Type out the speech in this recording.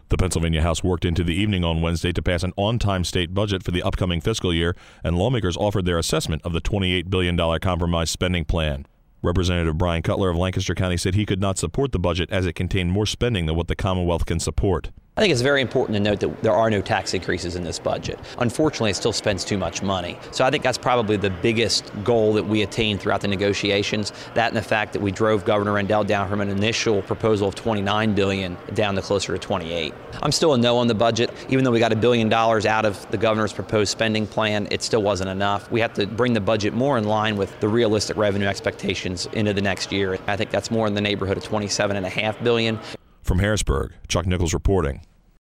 The Pennsylvania House worked into the evening on Wednesday to pass an on-time state budget for the upcoming fiscal year, and lawmakers offered their assessment of the $28 billion compromise spending plan. Representative Brian Cutler of Lancaster County said he could not support the budget as it contained more spending than what the Commonwealth can support. I think it's very important to note that there are no tax increases in this budget. Unfortunately, it still spends too much money. So I think that's probably the biggest goal that we attained throughout the negotiations, that and the fact that we drove Governor Rendell down from an initial proposal of $29 billion down to closer to $28. I'm still a no on the budget. Even though we got $1 billion out of the governor's proposed spending plan, it still wasn't enough. We have to bring the budget more in line with the realistic revenue expectations into the next year. I think that's more in the neighborhood of $27.5 billion. From Harrisburg, Chuck Nichols reporting.